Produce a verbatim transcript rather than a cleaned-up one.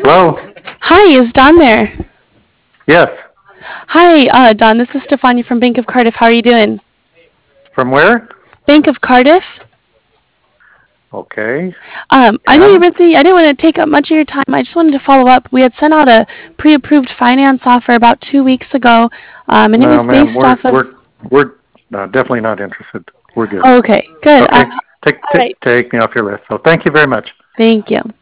Hello? Hi, is Don there? Yes. Hi, uh, Don. This is Stefania from Bank of Cardiff. How are you doing? From where? Bank of Cardiff. Okay. Um, I know you're And? busy. I didn't want to take up much of your time. I just wanted to follow up. We had sent out a pre-approved finance offer about two weeks ago, um, and it No, was ma'am. based We're off of. we're we're uh, definitely not interested. We're good. Oh, okay, good. Uh, Okay. Take all take right. take me off your list. So thank you very much. Thank you.